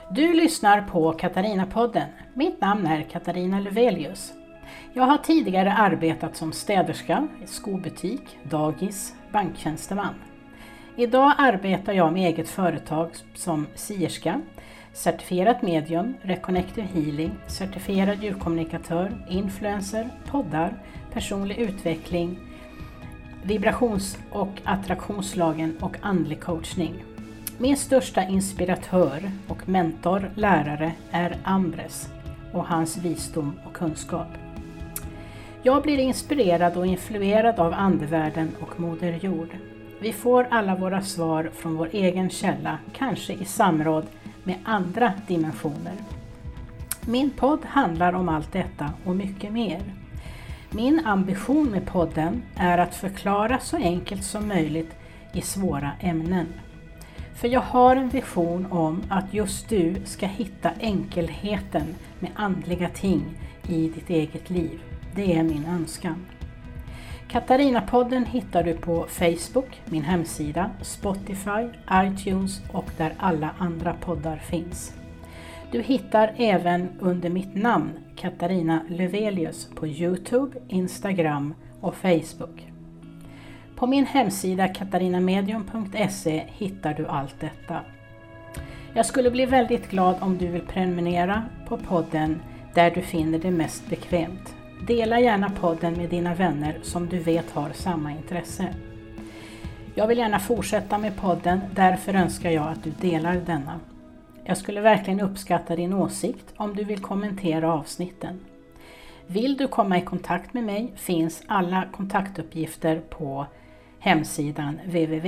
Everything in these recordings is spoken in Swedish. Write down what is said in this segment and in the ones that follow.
Du lyssnar på Katarina-podden. Mitt namn är Katarina Lövelius. Jag har tidigare arbetat som städerska, i skobutik, dagis, banktjänsteman. Idag arbetar jag med eget företag som sierska, certifierat medium, reconnective healing, certifierad djurkommunikatör, influencer, poddar, personlig utveckling, vibrations- och attraktionslagen och andlig coachning. Min största inspiratör och mentor, lärare, är Ambres och hans visdom och kunskap. Jag blir inspirerad och influerad av andevärlden och Moder Jord. Vi får alla våra svar från vår egen källa, kanske i samråd med andra dimensioner. Min podd handlar om allt detta och mycket mer. Min ambition med podden är att förklara så enkelt som möjligt i svåra ämnen. För jag har en vision om att just du ska hitta enkelheten med andliga ting i ditt eget liv. Det är min önskan. Katarina-podden hittar du på Facebook, min hemsida, Spotify, iTunes och där alla andra poddar finns. Du hittar även under mitt namn Katarina Lövelius på YouTube, Instagram och Facebook. På min hemsida katarinamedium.se hittar du allt detta. Jag skulle bli väldigt glad om du vill prenumerera på podden där du finner det mest bekvämt. Dela gärna podden med dina vänner som du vet har samma intresse. Jag vill gärna fortsätta med podden, därför önskar jag att du delar denna. Jag skulle verkligen uppskatta din åsikt om du vill kommentera avsnitten. Vill du komma i kontakt med mig finns alla kontaktuppgifter på hemsidan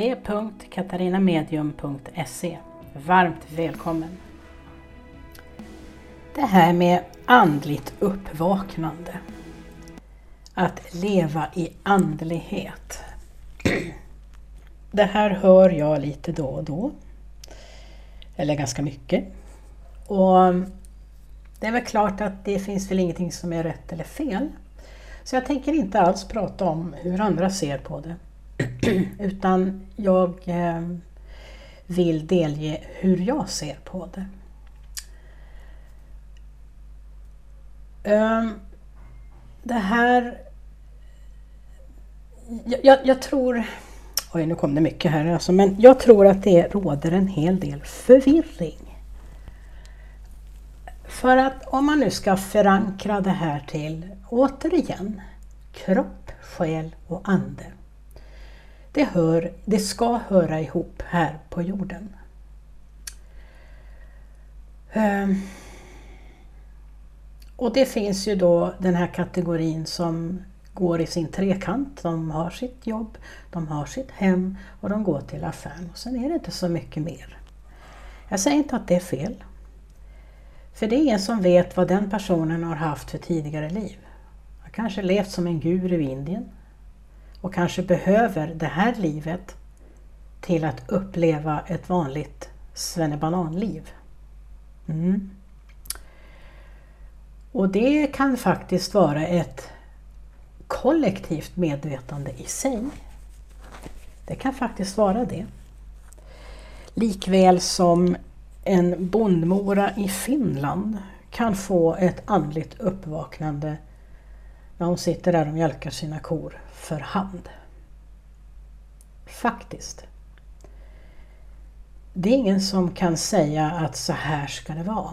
www.katarinamedium.se. Varmt välkommen! Det här med andligt uppvaknande. Att leva i andlighet. Det här hör jag lite då och då. Eller ganska mycket. Och det är väl klart att det finns väl ingenting som är rätt eller fel. Så jag tänker inte alls prata om hur andra ser på det. Utan jag vill delge hur jag ser på det. Det här... Jag tror... Oj, nu kom det mycket här alltså. Men jag tror att det råder en hel del förvirring. För att om man nu ska förankra det här till, återigen, kropp, själ och ande. Det ska höra ihop här på jorden. Och det finns ju då den här kategorin som går i sin trekant. De har sitt jobb, de har sitt hem och de går till affären. Och sen är det inte så mycket mer. Jag säger inte att det är fel. För det är ingen som vet vad den personen har haft för tidigare liv. Han kanske levt som en guru i Indien. Och kanske behöver det här livet till att uppleva ett vanligt svennebananliv. Och det kan faktiskt vara ett kollektivt medvetande i sig. Det kan faktiskt vara det. Likväl som en bondmora i Finland kan få ett andligt uppvaknande när hon sitter där och mjölkar sina kor för hand. Faktiskt. Det är ingen som kan säga att så här ska det vara.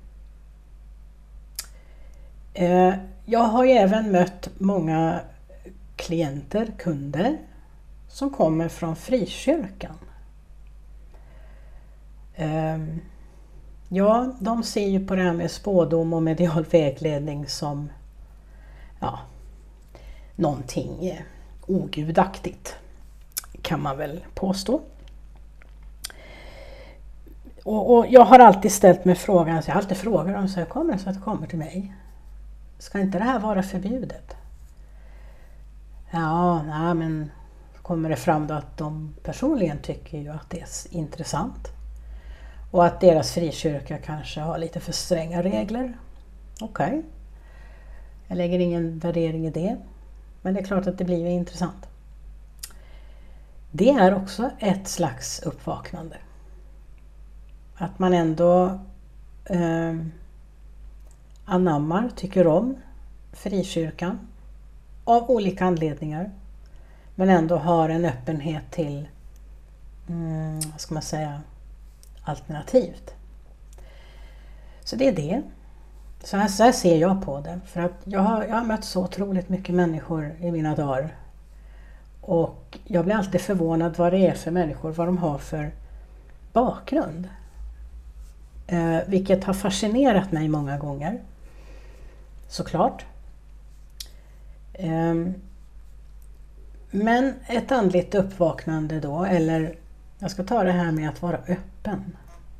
Jag har ju även mött många klienter, kunder som kommer från frikyrkan. Ja, de ser ju på det här med spådom och medial vägledning som någonting ogudaktigt, kan man väl påstå. Och jag har alltid ställt mig frågan, så jag har alltid frågat dem så jag kommer så att det kommer till mig. Ska inte det här vara förbjudet? Men kommer det fram då att de personligen tycker ju att det är intressant. Och att deras frikyrka kanske har lite för stränga regler. Okej. Jag lägger ingen värdering i det. Men det är klart att det blir intressant. Det är också ett slags uppvaknande. Att man ändå anammar, tycker om frikyrkan av olika anledningar, men ändå har en öppenhet till vad ska man säga, alternativt. Så det är det. Så här ser jag på det. För att jag har mött så otroligt mycket människor i mina dagar. Och jag blir alltid förvånad vad det är för människor, vad de har för bakgrund. Vilket har fascinerat mig många gånger. Såklart. Men ett andligt uppvaknande då, eller jag ska ta det här med att vara öppen.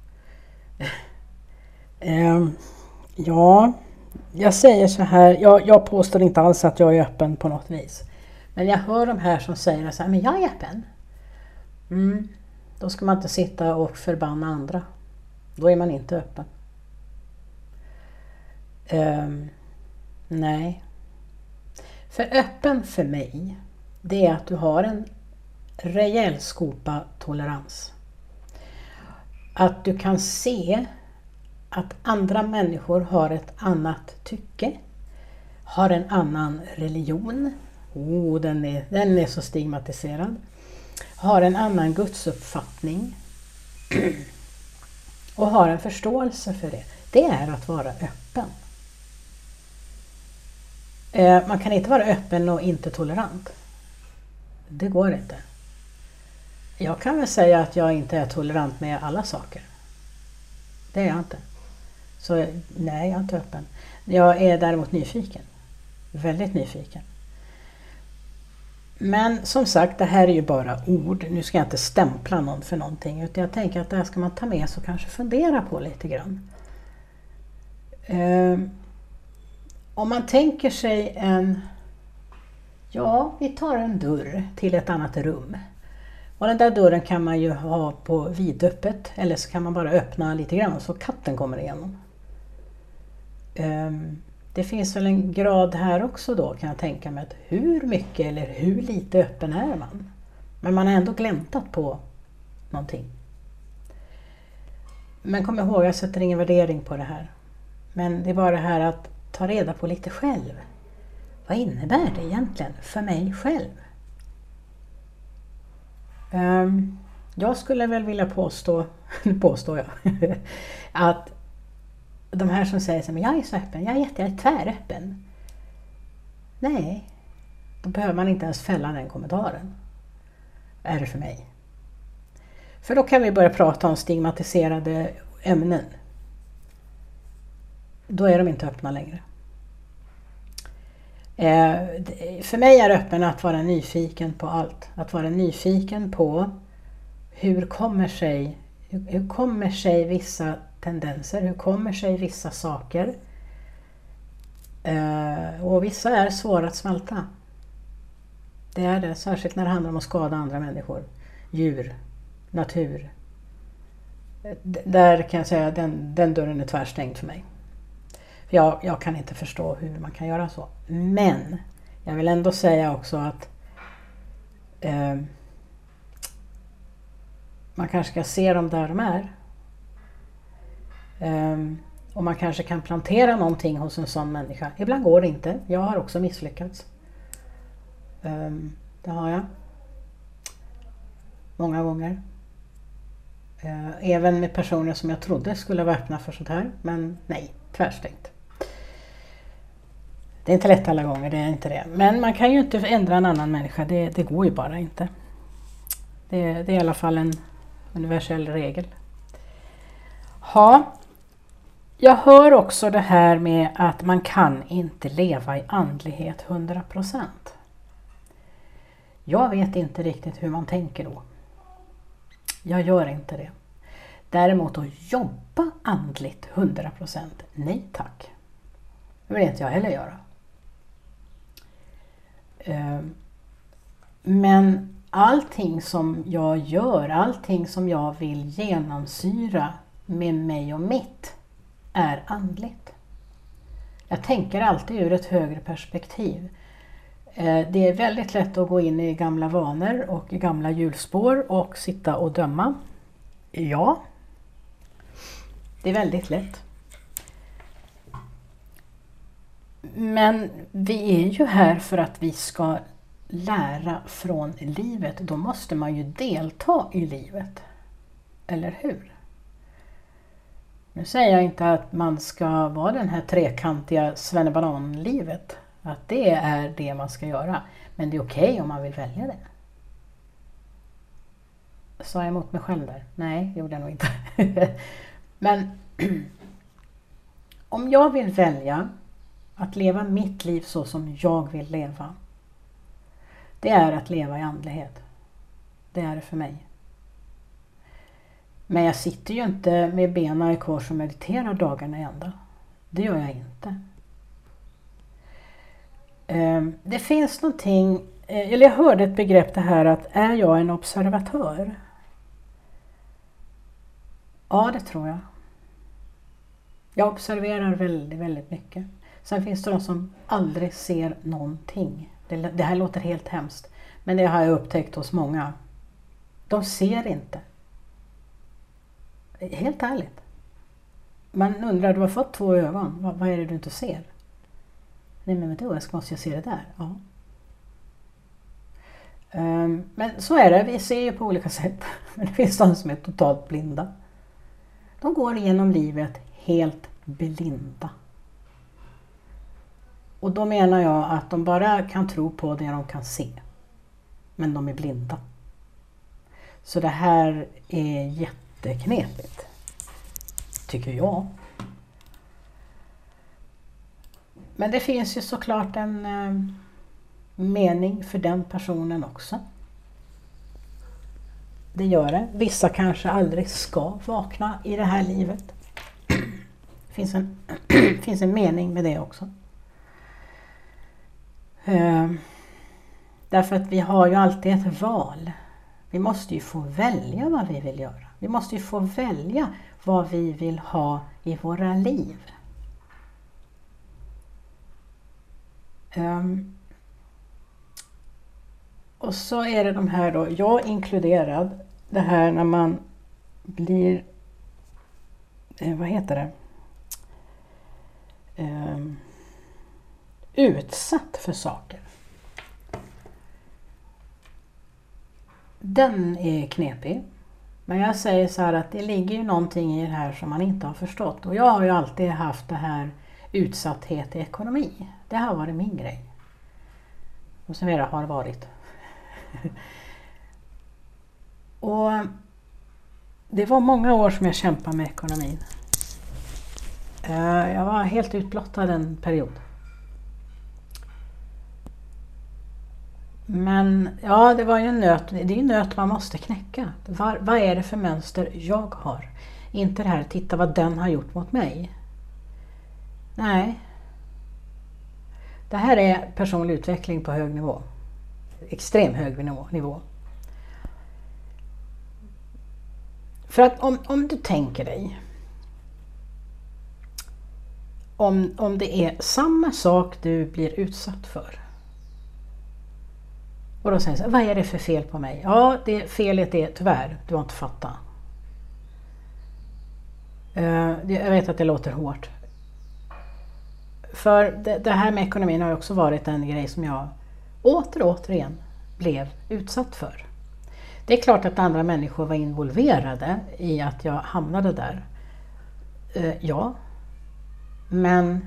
Ja, jag säger så här, jag påstår inte alls att jag är öppen på något vis. Men jag hör de här som säger så här, men jag är öppen. Då ska man inte sitta och förbanna andra. Då är man inte öppen. Nej. För öppen för mig, det är att du har en rejäl skopa tolerans. Att du kan se att andra människor har ett annat tycke, har en annan religion, den är så stigmatiserad, har en annan gudsuppfattning och har en förståelse för det. Det är att vara öppen. Man kan inte vara öppen och inte tolerant. Det går inte. Jag kan väl säga att jag inte är tolerant med alla saker. Det är jag inte. Så nej, jag är inte öppen. Jag är däremot nyfiken. Väldigt nyfiken. Men som sagt, det här är ju bara ord. Nu ska jag inte stämpla någon för någonting. Utan jag tänker att det här ska man ta med sig och kanske fundera på lite grann. Om man tänker sig vi tar en dörr till ett annat rum. Och den där dörren kan man ju ha på vidöppet, eller så kan man bara öppna lite grann så katten kommer igenom. Det finns väl en grad här också då, kan jag tänka mig, att hur mycket eller hur lite öppen är man? Men man har ändå gläntat på någonting. Men kom ihåg, jag sätter ingen värdering på det här. Men det är bara det här att ta reda på lite själv. Vad innebär det egentligen för mig själv? Jag skulle väl vilja påstår jag, att de här som säger att jag är så öppen, jag är tväröppen. Nej, då behöver man inte ens fälla den kommentaren. Är det för mig? För då kan vi börja prata om stigmatiserade ämnen. Då är de inte öppna längre. För mig är öppen att vara nyfiken på allt. Att vara nyfiken på hur kommer sig vissa tendenser, hur kommer sig vissa saker. Och vissa är svåra att smälta. Det är det, särskilt när det handlar om att skada andra människor, djur, natur. Där kan jag säga att den dörren är tvärstängd för mig. Jag kan inte förstå hur man kan göra så. Men jag vill ändå säga också att man kanske ska se dem där de är. Och man kanske kan plantera någonting hos en sån människa. Ibland går det inte. Jag har också misslyckats. Det har jag. Många gånger. Även med personer som jag trodde skulle vara öppna för sånt här. Men nej, tvärstängt. Det är inte lätt alla gånger, det är inte det. Men man kan ju inte ändra en annan människa, det går ju bara inte. Det är i alla fall en universell regel. Ja, jag hör också det här med att man kan inte leva i andlighet 100%. Jag vet inte riktigt hur man tänker då. Jag gör inte det. Däremot att jobba andligt 100%, nej tack. Det vill inte jag heller göra. Men allting som jag gör, allting som jag vill genomsyra med mig och mitt är andligt. Jag tänker alltid ur ett högre perspektiv. Det är väldigt lätt att gå in i gamla vanor och gamla hjulspår och sitta och döma. Ja, det är väldigt lätt. Men vi är ju här för att vi ska lära från livet. Då måste man ju delta i livet. Eller hur? Nu säger jag inte att man ska vara den här trekantiga svennebanan-livet. Att det är det man ska göra. Men det är okej om man vill välja det. Sa jag emot mig själv där? Nej, det gjorde jag nog inte. Men om jag vill välja att leva mitt liv så som jag vill leva. Det är att leva i andlighet. Det är det för mig. Men jag sitter ju inte med benen i kors och mediterar dagarna i ända. Det gör jag inte. Det finns någonting, eller jag hörde ett begrepp det här att är jag en observatör? Ja, det tror jag. Jag observerar väldigt, väldigt mycket. Sen finns det de som aldrig ser någonting. Det här låter helt hemskt. Men det har jag upptäckt hos många. De ser inte. Helt ärligt. Man undrar, du har fått 2 ögon. Vad är det du inte ser? Nej, men då måste jag se det där. Ja. Men så är det. Vi ser ju på olika sätt. Men det finns de som är totalt blinda. De går igenom livet helt blinda. Och då menar jag att de bara kan tro på det de kan se. Men de är blinda. Så det här är jätteknepigt. Tycker jag. Men det finns ju såklart en mening för den personen också. Det gör det. Vissa kanske aldrig ska vakna i det här livet. Det finns en mening med det också. Därför att vi har ju alltid ett val. Vi måste ju få välja vad vi vill göra. Vi måste ju få välja vad vi vill ha i våra liv. Och så är det de här då, jag inkluderad, det här när man blir, vad heter det? Utsatt för saker. Den är knepig. Men jag säger så här att det ligger ju någonting i det här som man inte har förstått. Och jag har ju alltid haft det här utsatthet i ekonomi. Det har varit min grej. Och så vidare har det varit. Och det var många år som jag kämpade med ekonomin. Jag var helt utblottad en period. Men ja, det var ju en nöt. Det är ju en nöt man måste knäcka. Vad är det för mönster jag har? Inte det här, titta vad den har gjort mot mig. Nej. Det här är personlig utveckling på hög nivå. Extrem hög nivå. För att om du tänker dig. Om det är samma sak du blir utsatt för. Och då säger jag, vad är det för fel på mig? Ja, det felet är tyvärr, du har inte fattat. Jag vet att det låter hårt. För det här med ekonomin har också varit en grej som jag återigen blev utsatt för. Det är klart att andra människor var involverade i att jag hamnade där. Ja, men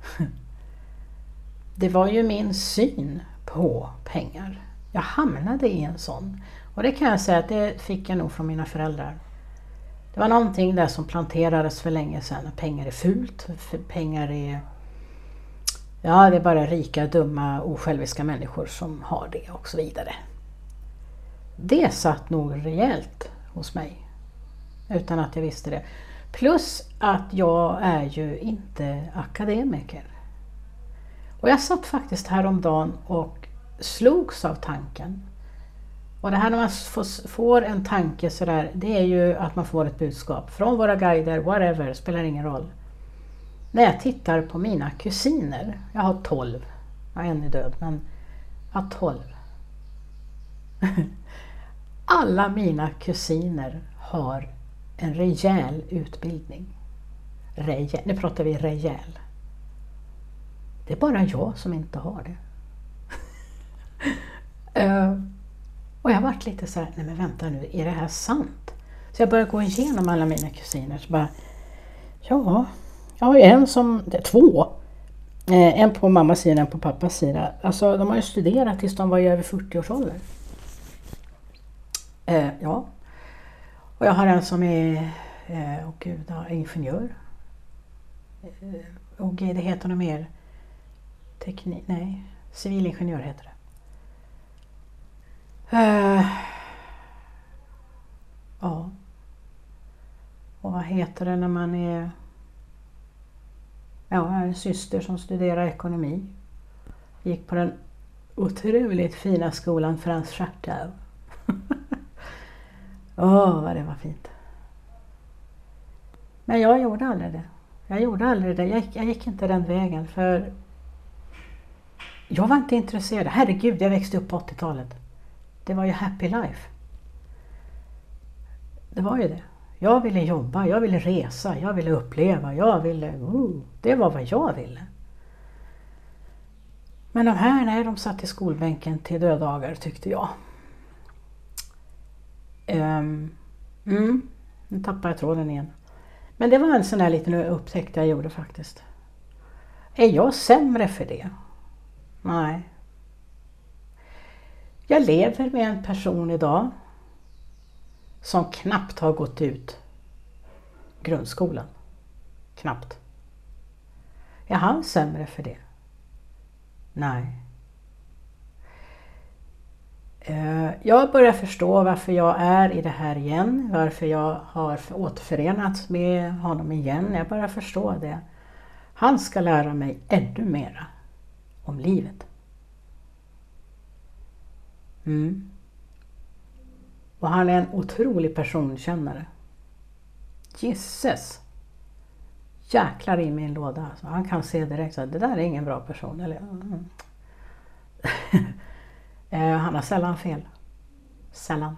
det var ju min syn på pengar. Jag hamnade i en sån. Och det kan jag säga att det fick jag nog från mina föräldrar. Det var någonting där som planterades för länge sedan. Pengar är fult. Pengar är... Ja, det är bara rika, dumma, osjälviska människor som har det och så vidare. Det satt nog rejält hos mig. Utan att jag visste det. Plus att jag är ju inte akademiker. Och jag satt faktiskt häromdagen och slogs av tanken. Och det här när man får en tanke sådär, det är ju att man får ett budskap från våra guider, whatever, spelar ingen roll. När jag tittar på mina kusiner, jag har 12, jag är en är död, men jag har 12. Alla mina kusiner har en rejäl utbildning. Nu pratar vi rejäl. Det är bara jag som inte har det. Och jag varit lite så här, nej men vänta nu, är det här sant? Så jag började gå igenom alla mina kusiner. Så bara, ja, jag har ju två. En på mammas sida, en på pappas sida. Alltså de har ju studerat tills de var över 40-årsåldern. Ja. Och jag har en som är ingenjör. Och det heter något mer. Civilingenjör heter det. Ja. Och vad heter det när man är... Ja, jag har en syster som studerar ekonomi. Gick på den otroligt fina skolan Frans Schartau. Vad det var fint. Men jag gjorde aldrig det. Jag gick inte den vägen för jag var inte intresserad. Herregud, jag växte upp på 80-talet. Det var ju happy life. Det var ju det. Jag ville jobba, jag ville resa, jag ville uppleva, det var vad jag ville. Men de här, de satt i skolbänken till döddagar tyckte jag. Nu tappade jag tråden igen. Men det var en sån här liten upptäckt jag gjorde faktiskt. Är jag sämre för det? Nej. Jag lever med en person idag som knappt har gått ut grundskolan. Knappt. Är han sämre för det? Nej. Jag börjar förstå varför jag är i det här igen. Varför jag har återförenats med honom igen. Jag börjar förstå det. Han ska lära mig ännu mera om livet. Och han är en otrolig personkännare. Jesus. Jäklar i min låda. Alltså, han kan se direkt att det där är ingen bra person. Eller, han har sällan fel. Sällan.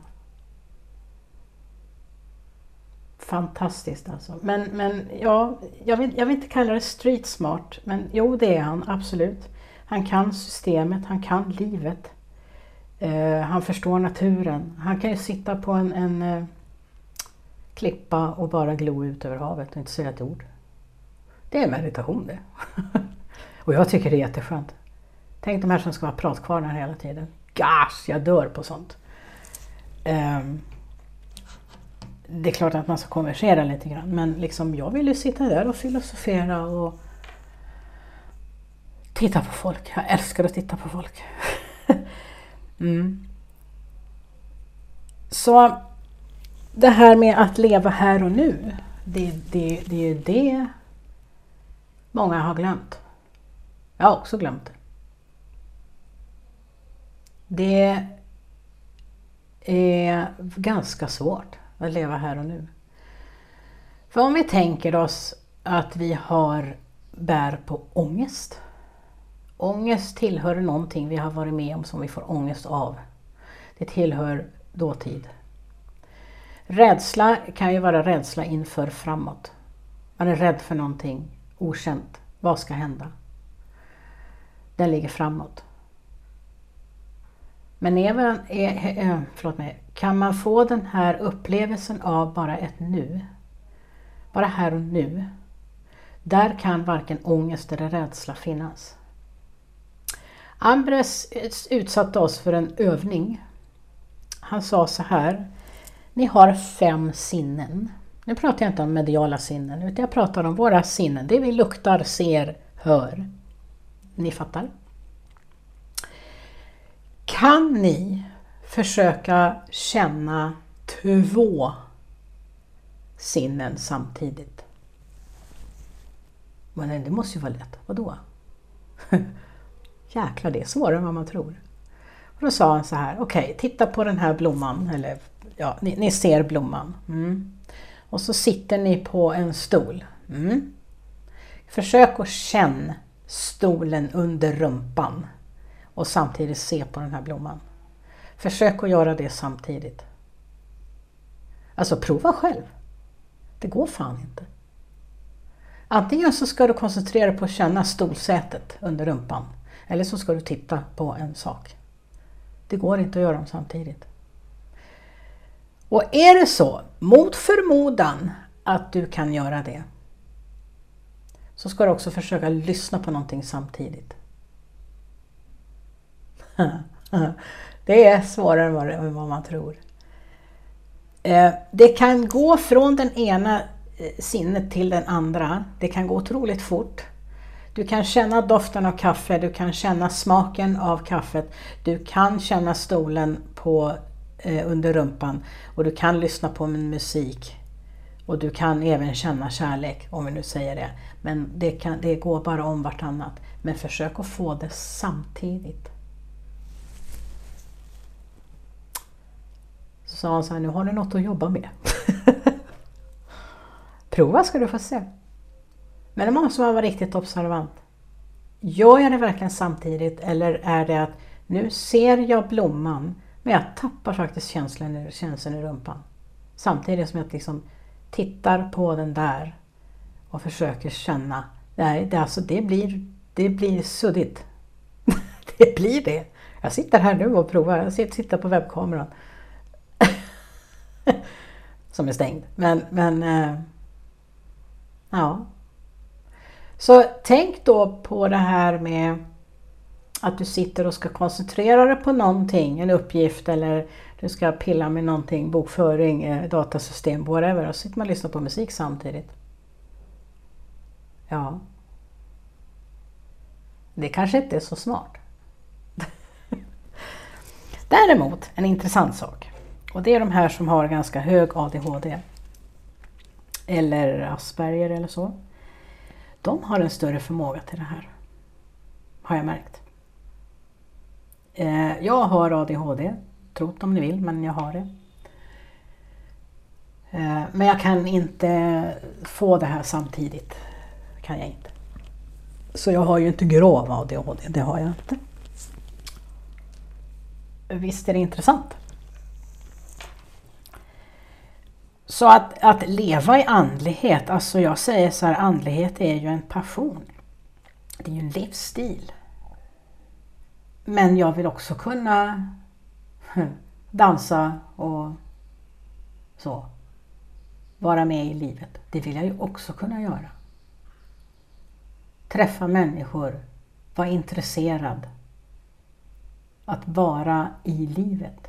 Fantastiskt alltså. Men ja, jag vill inte kalla det street smart. Men jo, det är han absolut. Han kan systemet, han kan livet. Han förstår naturen. Han kan ju sitta på en klippa och bara glo ut över havet och inte säga ett ord. Det är meditation det. Och jag tycker det är jätteskönt. Tänk de här som ska vara pratkvarnar hela tiden. Gosh, jag dör på sånt. Det är klart att man ska konversera lite grann. Men liksom jag vill ju sitta där och filosofera och titta på folk. Jag älskar att titta på folk. Så det här med att leva här och nu. Det är ju det många har glömt. Jag har också glömt det. Det är ganska svårt att leva här och nu. För om vi tänker oss att vi bär på ångest. Ångest tillhör någonting vi har varit med om som vi får ångest av. Det tillhör dåtid. Rädsla kan ju vara rädsla inför framåt. Man är rädd för någonting okänt. Vad ska hända? Den ligger framåt. Men kan man få den här upplevelsen av bara ett nu, bara här och nu, där kan varken ångest eller rädsla finnas. Ambres utsatte oss för en övning. Han sa så här: ni har 5 sinnen. Nu pratar jag inte om mediala sinnen, utan jag pratar om våra sinnen. Det vi luktar, ser, hör. Ni fattar? Kan ni försöka känna 2 sinnen samtidigt? Men det måste ju vara lätt. Vadå? Jäklar, det är svårare än vad man tror. Och då sa han så här: okej, titta på den här blomman. Eller, ja, ni ser blomman. Och så sitter ni på en stol. Försök att känna stolen under rumpan. Och samtidigt se på den här blomman. Försök att göra det samtidigt. Alltså prova själv. Det går fan inte. Antingen så ska du koncentrera dig på att känna stolsätet under rumpan. Eller så ska du titta på en sak. Det går inte att göra dem samtidigt. Och är det så, mot förmodan, att du kan göra det, så ska du också försöka lyssna på någonting samtidigt. Det är svårare än vad man tror. Det kan gå från den ena sinnet till den andra. Det kan gå otroligt fort. Du kan känna doften av kaffe, du kan känna smaken av kaffet, du kan känna stolen under rumpan och du kan lyssna på min musik och du kan även känna kärlek, om vi nu säger det. Men det går bara om vartannat. Men försök att få det samtidigt. Så sa han så här, nu har du något att jobba med. Prova ska du få se. Men det måste man vara riktigt observant. Gör jag det verkligen samtidigt, eller är det att nu ser jag blomman men jag tappar faktiskt känslan i rumpan. Samtidigt som jag liksom tittar på den där och försöker känna. Nej, det blir suddigt. Det blir det. Jag sitter här nu och provar. Jag sitter på webbkameran. Som är stängd. Men ja. Så tänk då på det här med att du sitter och ska koncentrera dig på någonting, en uppgift, eller du ska pilla med någonting, bokföring, datasystem, whatever, och så sitter man och lyssnar på musik samtidigt. Ja. Det kanske inte är så smart. Däremot en intressant sak. Och det är de här som har ganska hög ADHD. Eller Asperger eller så. De har en större förmåga till det här. Har jag märkt. Jag har ADHD. Trott om ni vill, men jag har det. Men jag kan inte få det här samtidigt. Kan jag inte. Så jag har ju inte grov ADHD. Det har jag inte. Visst är det intressant. Så att leva i andlighet, alltså jag säger så här, andlighet är ju en passion. Det är ju en livsstil. Men jag vill också kunna dansa och så. Vara med i livet. Det vill jag ju också kunna göra. Träffa människor. Vara intresserad. Att vara i livet.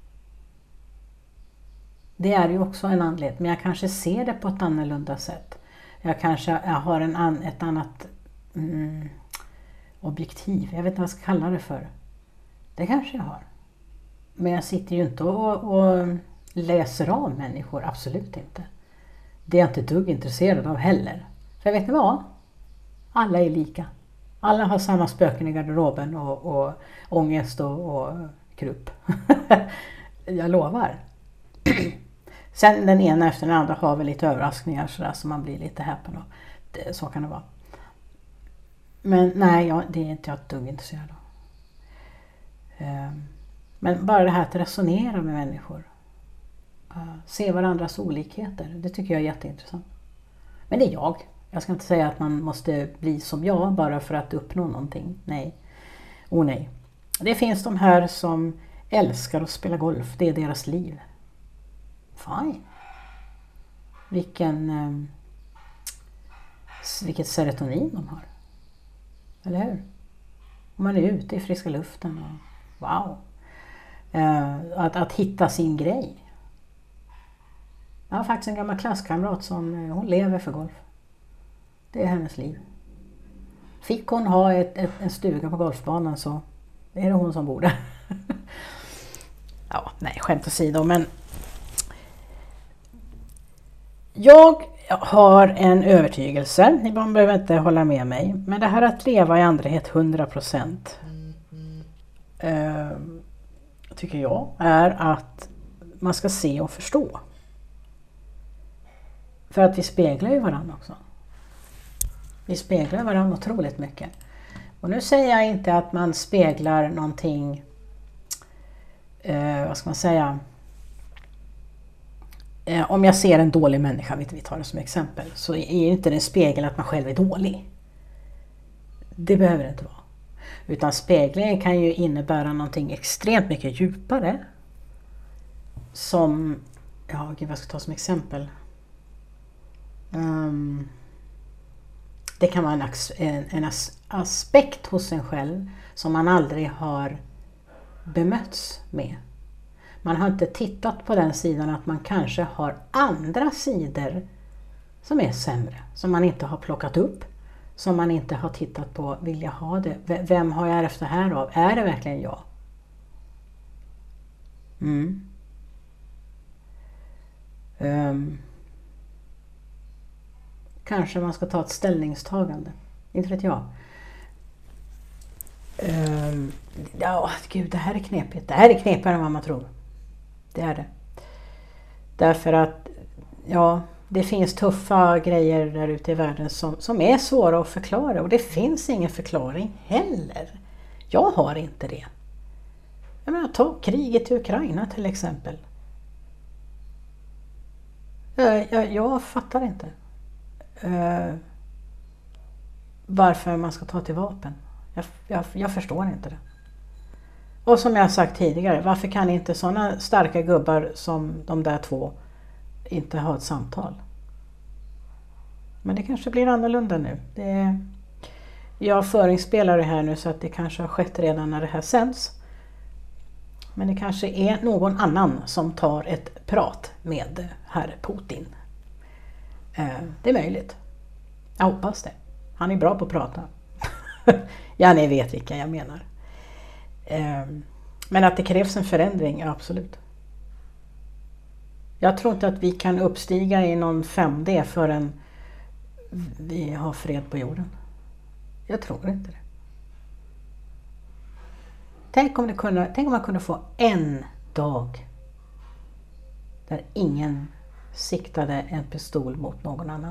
Det är ju också en andlighet, men jag kanske ser det på ett annorlunda sätt. Jag har ett annat objektiv. Jag vet inte vad jag ska kalla det för. Det kanske jag har. Men jag sitter ju inte och läser av människor, absolut inte. Det är jag inte dugg intresserad av heller. För vet ni vad? Alla är lika. Alla har samma spöken i garderoben och ångest och krupp. Jag lovar. Sen den ena efter den andra har väl lite överraskningar sådär, så man blir lite häpen. Så kan det vara. Men nej, det är inte jag ett dugg intresserad av. Men bara det här att resonera med människor. Se varandras olikheter. Det tycker jag är jätteintressant. Men det är jag. Jag ska inte säga att man måste bli som jag bara för att uppnå någonting. Nej. Nej. Det finns de här som älskar att spela golf. Det är deras liv. Fine. Vilket serotonin de har. Eller hur? Om man är ute i friska luften. Och, wow. Att hitta sin grej. Jag har faktiskt en gammal klasskamrat som hon lever för golf. Det är hennes liv. Fick hon ha en stuga på golfbanan så är det hon som bor där. Ja, nej, skämt åsido, men jag har en övertygelse, ni behöver inte hålla med mig, men det här att leva i andlighet 100% tycker jag är att man ska se och förstå. För att vi speglar ju varandra också. Vi speglar varandra otroligt mycket. Och nu säger jag inte att man speglar någonting, vad ska man säga, Om jag ser en dålig människa, vi tar det som exempel, så är inte det en spegel att man själv är dålig. Det behöver det inte vara. Utan speglingen kan ju innebära någonting extremt mycket djupare. Som, vad ska jag ta som exempel? Det kan vara en aspekt hos en själv som man aldrig har bemötts med. Man har inte tittat på den sidan att man kanske har andra sidor som är sämre. Som man inte har plockat upp. Som man inte har tittat på, vill jag ha det? Vem har jag ärvt det här av? Är det verkligen jag? Kanske man ska ta ett ställningstagande. Inte vet jag. Det här är knepigt. Det här är knepigare än vad man tror. Det är det. Därför att, det finns tuffa grejer där ute i världen som är svåra att förklara. Och det finns ingen förklaring heller. Jag har inte det. Jag menar, ta kriget i Ukraina till exempel. Jag fattar inte varför man ska ta till vapen. Jag förstår inte det. Och som jag har sagt tidigare, varför kan inte sådana starka gubbar som de där två inte ha ett samtal? Men det kanske blir annorlunda nu. Jag förinspelar det här nu så att det kanske har skett redan när det här sänds. Men det kanske är någon annan som tar ett prat med herr Putin. Det är möjligt. Jag hoppas det. Han är bra på att prata. Ja, ni vet vilka jag menar. Men att det krävs en förändring, absolut. Jag tror inte att vi kan uppstiga i någon 5D förrän vi har fred på jorden. Jag tror inte det. Tänk om man kunde få en dag där ingen siktade en pistol mot någon annan.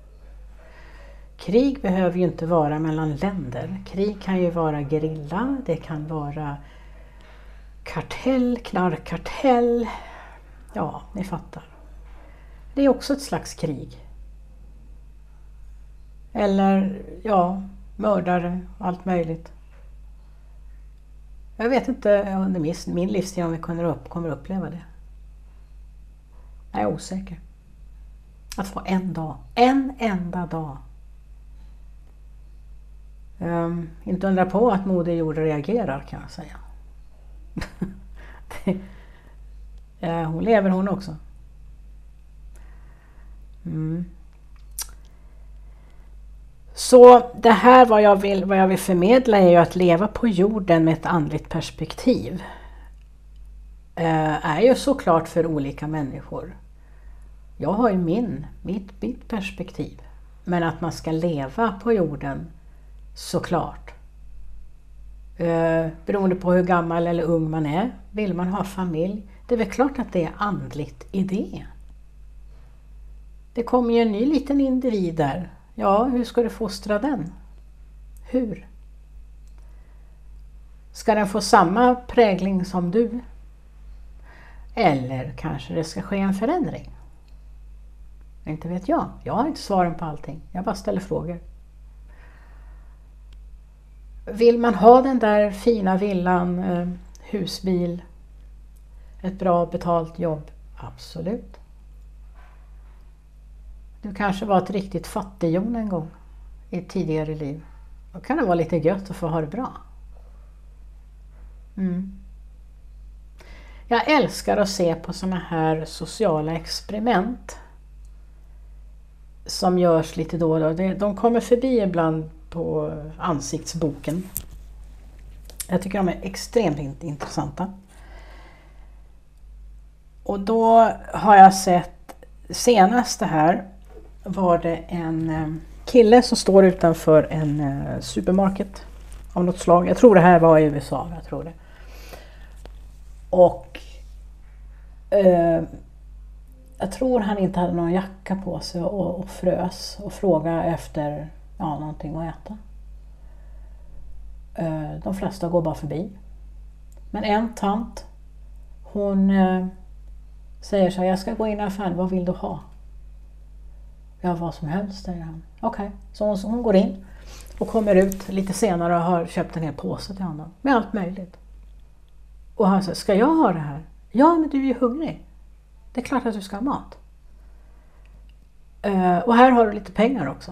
Krig behöver ju inte vara mellan länder. Krig kan ju vara gerilla, det kan vara kartell, knarkkartell. Ja, ni fattar. Det är också ett slags krig. Eller, mördare, allt möjligt. Jag vet inte under min livstid om vi kommer uppleva det. Jag är osäker. Att få en enda dag. Inte undra på att Moder Jord reagerar, kan jag säga. Hon lever hon också. Så det här vad jag vill förmedla är ju att leva på jorden med ett andligt perspektiv. Är ju såklart för olika människor. Jag har ju mitt perspektiv. Men att man ska leva på jorden, såklart. Beroende på hur gammal eller ung man är. Vill man ha familj? Det är väl klart att det är andligt i det. Det kommer ju en ny liten individ där. Ja, hur ska du fostra den? Hur? Ska den få samma prägling som du? Eller kanske det ska ske en förändring? Inte vet jag. Jag har inte svaren på allting. Jag bara ställer frågor. Vill man ha den där fina villan, husbil, ett bra betalt jobb? Absolut. Du kanske var ett riktigt fattighjon en gång i ett tidigare liv. Då kan det vara lite gött att få ha det bra. Jag älskar att se på såna här sociala experiment som görs lite då och då. De kommer förbi ibland på ansiktsboken. Jag tycker de är extremt intressanta. Och då har jag sett senast det här var det en kille som står utanför en supermarket av något slag. Jag tror det här var i USA, jag tror det. Och jag tror han inte hade någon jacka på sig och frös och frågade efter någonting att äta. De flesta går bara förbi. Men en tant, hon Säger så här, jag ska gå in i affären, vad vill du ha? Ja, vad som helst, säger han. Okej, så hon går in och kommer ut lite senare och har köpt en hel påse till honom. Med allt möjligt. Och han säger, ska jag ha det här? Ja, men du är ju hungrig. Det är klart att du ska ha mat. Och här har du lite pengar också.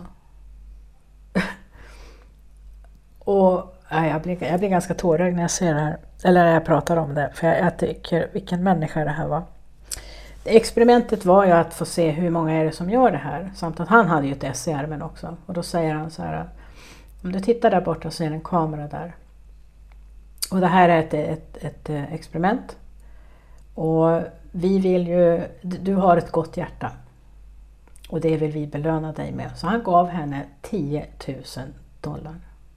Och jag blir ganska tårögd när jag ser det här. Eller när jag pratar om det. För jag tycker, vilken människa det här var. Experimentet var ju att få se hur många är det som gör det här. Samt att han hade ju ett S i ärmen också. Och då säger han så här. Om du tittar där borta så är det en kamera där. Och det här är ett experiment. Och vi vill ju, du har ett gott hjärta. Och det vill vi belöna dig med. Så han gav henne $10,000.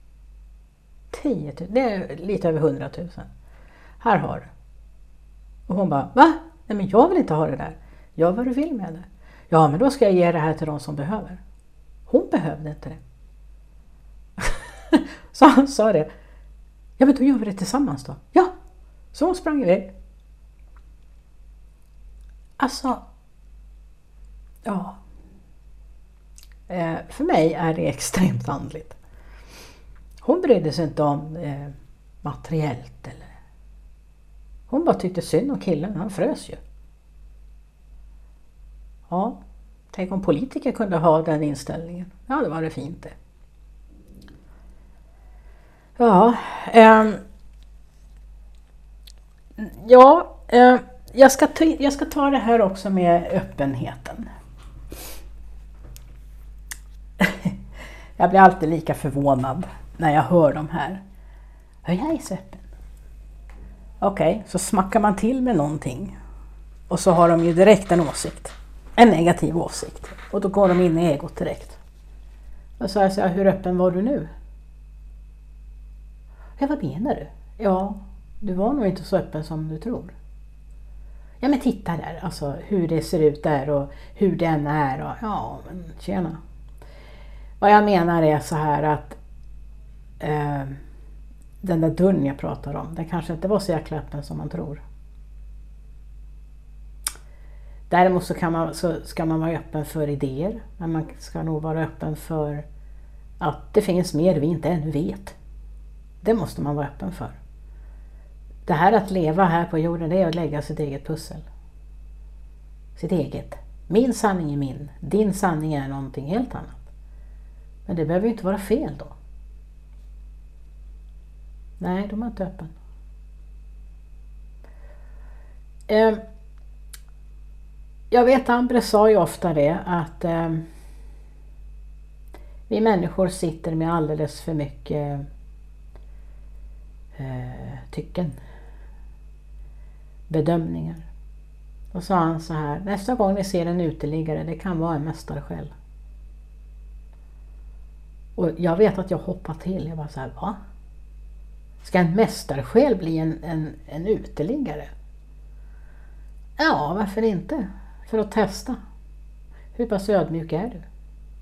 10 000, det är lite över 100 000. Här har du. Och hon bara, va? Nej, men jag vill inte ha det där. Gör vad du vill med det. Ja, men då ska jag ge det här till de som behöver. Hon behövde inte det. Så han sa det. Ja, men då gör vi det tillsammans då. Ja, så hon sprang iväg. Alltså, ja. För mig är det extremt andligt. Hon brydde sig inte om materiellt eller. Hon bara tyckte synd om killen, han frös ju. Ja, tänk om politiker kunde ha den inställningen. Ja, det var det fint det. Ja, jag ska ta det här också med öppenheten. Jag blir alltid lika förvånad när jag hör de här. Jag är så öppen. Okej, så smackar man till med någonting. Och så har de ju direkt en åsikt. En negativ åsikt. Och då går de in i egot direkt. Och så säger jag, hur öppen var du nu? Ja, vad menar du? Ja, du var nog inte så öppen som du tror. Ja, men titta där. Alltså hur det ser ut där och hur den är. Och, ja, men tjena. Vad jag menar är så här att den där dörren jag pratar om, den kanske inte var så jäkla öppen som man tror. Däremot så ska man vara öppen för idéer, men man ska nog vara öppen för att det finns mer vi inte ännu vet. Det måste man vara öppen för. Det här att leva här på jorden, det är att lägga sitt eget pussel. Sitt eget. Min sanning är min, din sanning är någonting helt annat. Men det behöver ju inte vara fel då. Nej, de är inte öppen. Jag vet, Ambre sa ju ofta det att vi människor sitter med alldeles för mycket tycken. Bedömningar. Och sa han så här, nästa gång ni ser en uteliggare, det kan vara en mästare själv. Och jag vet att jag hoppar till. Jag bara så här, va? Ska en mästarsjäl bli en uteliggare? Ja, varför inte? För att testa. Hur pass ödmjuk är du?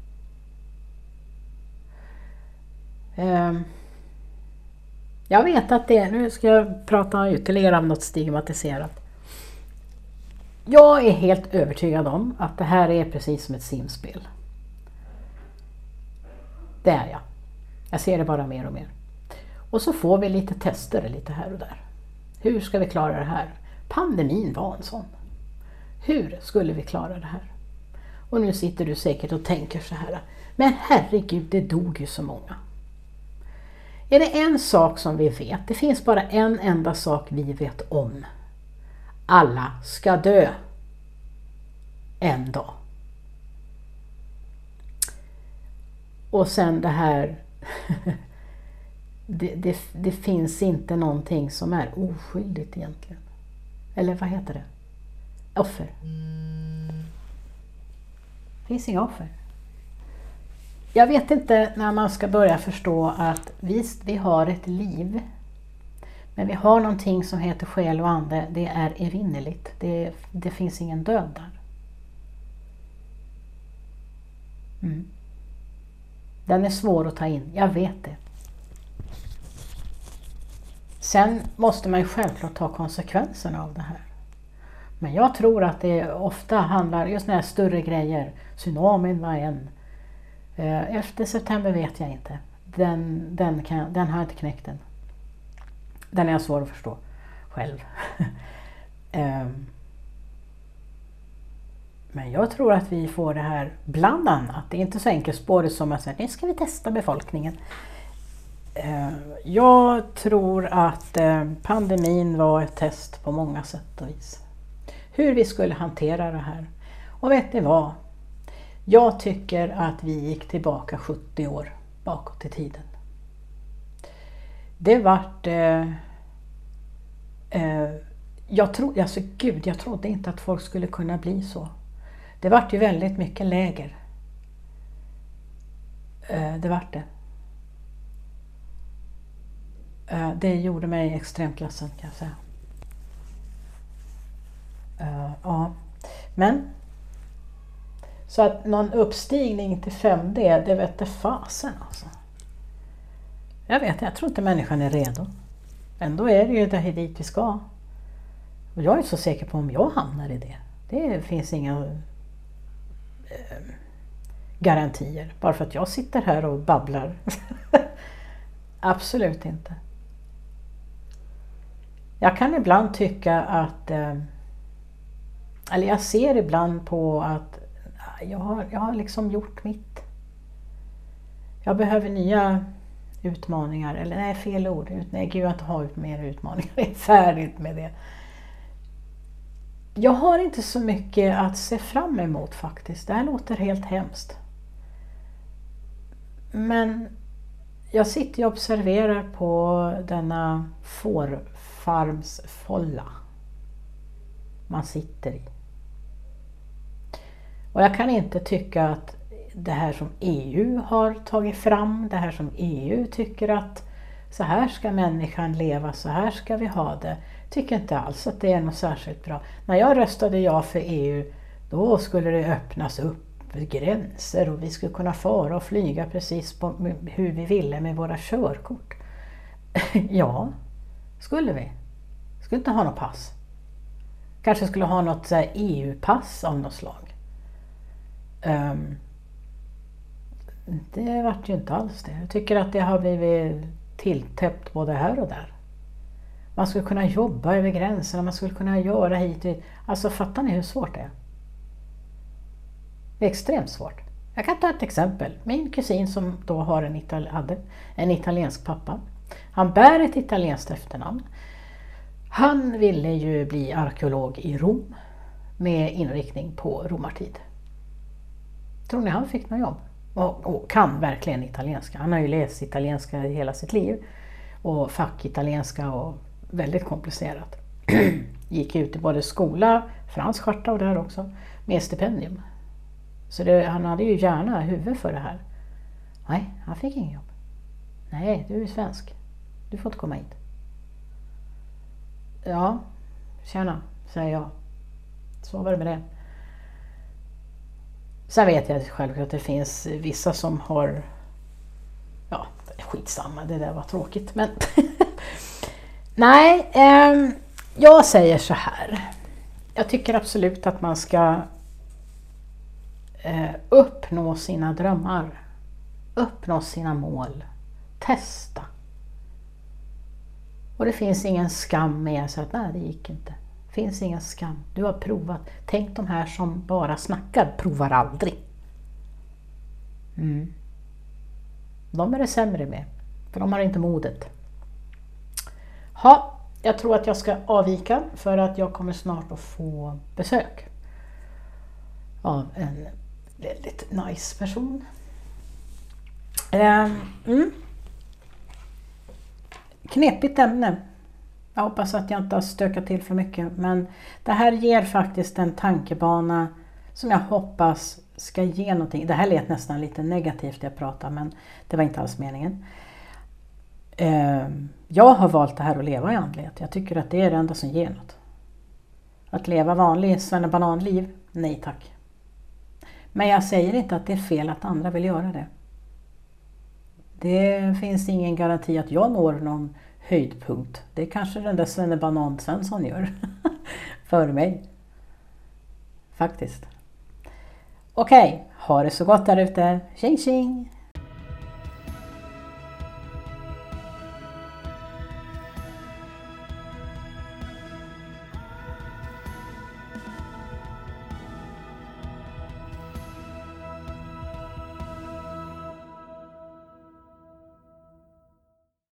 Jag vet att det, nu ska jag prata ytterligare om något stigmatiserat. Jag är helt övertygad om att det här är precis som ett simspel. Det är jag. Jag ser det bara mer och mer. Och så får vi lite tester lite här och där. Hur ska vi klara det här? Pandemin var en sån. Hur skulle vi klara det här? Och nu sitter du säkert och tänker så här. Men herregud, det dog ju så många. Är det en sak som vi vet? Det finns bara en enda sak vi vet om. Alla ska dö. En dag. Och sen det här. Det finns inte någonting som är oskyldigt egentligen. Eller vad heter det? Offer. Det finns inga offer. Jag vet inte när man ska börja förstå att visst, vi har ett liv. Men vi har någonting som heter själ och ande. Det är evinnerligt. Det finns ingen död där. Den är svår att ta in. Jag vet det. Sen måste man ju självklart ta konsekvenserna av det här. Men jag tror att det ofta handlar just när större grejer. Tsunamin var en. 11 september vet jag inte. Den har inte knäckt den. Den är svår att förstå själv. Men jag tror att vi får det här bland annat. Det är inte så enkelt spåret som att säga, nu ska vi testa befolkningen. Jag tror att pandemin var ett test på många sätt och vis. Hur vi skulle hantera det här. Och vet ni vad? Jag tycker att vi gick tillbaka 70 år bakåt i tiden. Det vart... jag trodde inte att folk skulle kunna bli så. Det vart ju väldigt mycket läger. Det vart det. Det gjorde mig extremt ledsen, kan jag säga. Ja. Men så att någon uppstigning till 5D, det vet det fasen alltså. Jag tror inte människan är redo. Ändå är det ju det dit vi ska. Och jag är så säker på om jag hamnar i det. Det finns inga garantier. Bara för att jag sitter här och babblar. Absolut inte. Jag kan ibland tycka att... eller jag ser ibland på att jag har liksom gjort mitt. Jag behöver nya utmaningar. Eller nej, fel ord. Nej, gud, jag inte har mer utmaningar. Jag är färdigt med det. Jag har inte så mycket att se fram emot faktiskt. Det här låter helt hemskt. Men jag sitter och observerar på denna fårfarmsfolla man sitter i. Och jag kan inte tycka att det här som EU har tagit fram, det här som EU tycker att så här ska människan leva, så här ska vi ha det. Tycker inte alls att det är något särskilt bra. När jag röstade ja för EU, då skulle det öppnas upp gränser och vi skulle kunna fara och flyga precis på hur vi ville med våra körkort. Ja, skulle vi. Skulle inte ha något pass. Kanske skulle ha något så här EU-pass av något slag. Det vart ju inte alls det. Jag tycker att det har blivit tilltäppt både här och där. Man skulle kunna jobba över gränserna, man skulle kunna göra hit och dit. Alltså fattar ni hur svårt det är? Det är extremt svårt. Jag kan ta ett exempel. Min kusin som då har hade en italiensk pappa. Han bär ett italienskt efternamn. Han ville ju bli arkeolog i Rom med inriktning på romartid. Tror ni han fick något jobb? Och kan verkligen italienska. Han har ju läst italienska hela sitt liv. Och fackitalienska och väldigt komplicerat. Gick ut i både skola, fransk karta och där också, med stipendium. Så han hade ju gärna huvud för det här. Nej, han fick ingen jobb. Nej, du är svensk. Du får inte komma hit. Ja, tjena, säger jag. Så var det med det. Sen vet jag själv att det finns vissa som har... Ja, skitsamma, det där var tråkigt. Men nej, jag säger så här. Jag tycker absolut att man ska uppnå sina drömmar. Uppnå sina mål. Testa. Och det finns ingen skam med så att nej, det gick inte. Det finns ingen skam. Du har provat. Tänk de här som bara snackar provar aldrig. De är det sämre med. För de har inte modet. Jag tror att jag ska avvika för att jag kommer snart att få besök av en väldigt nice person. Knepigt ämne. Jag hoppas att jag inte har stökat till för mycket. Men det här ger faktiskt en tankebana som jag hoppas ska ge någonting. Det här lät nästan lite negativt jag pratar, men det var inte alls meningen. Jag har valt det här att leva i andlighet. Jag tycker att det är det enda som ger något. Att leva vanlig svennebananliv, nej tack. Men jag säger inte att det är fel att andra vill göra det. Det finns ingen garanti att jag når någon höjdpunkt. Det är kanske den där svennebanan Svensson gör för mig. faktiskt. Okej, ha det så gott där ute. Tjing tjing!